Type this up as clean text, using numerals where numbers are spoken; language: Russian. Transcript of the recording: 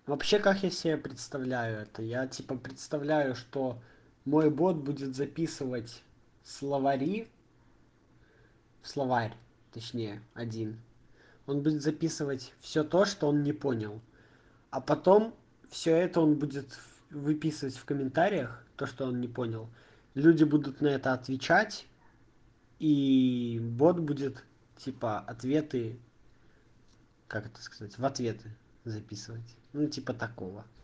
Вообще, как я себе представляю это? Я типа представляю, что мой бот будет записывать словари, словарь, точнее, один. Он будет записывать все то, что он не понял. А потом все это он будет выписывать в комментариях, то, что он не понял. Люди будут на это отвечать, и бот будет типа ответы, как это сказать, в ответы записывать. Ну, типа такого.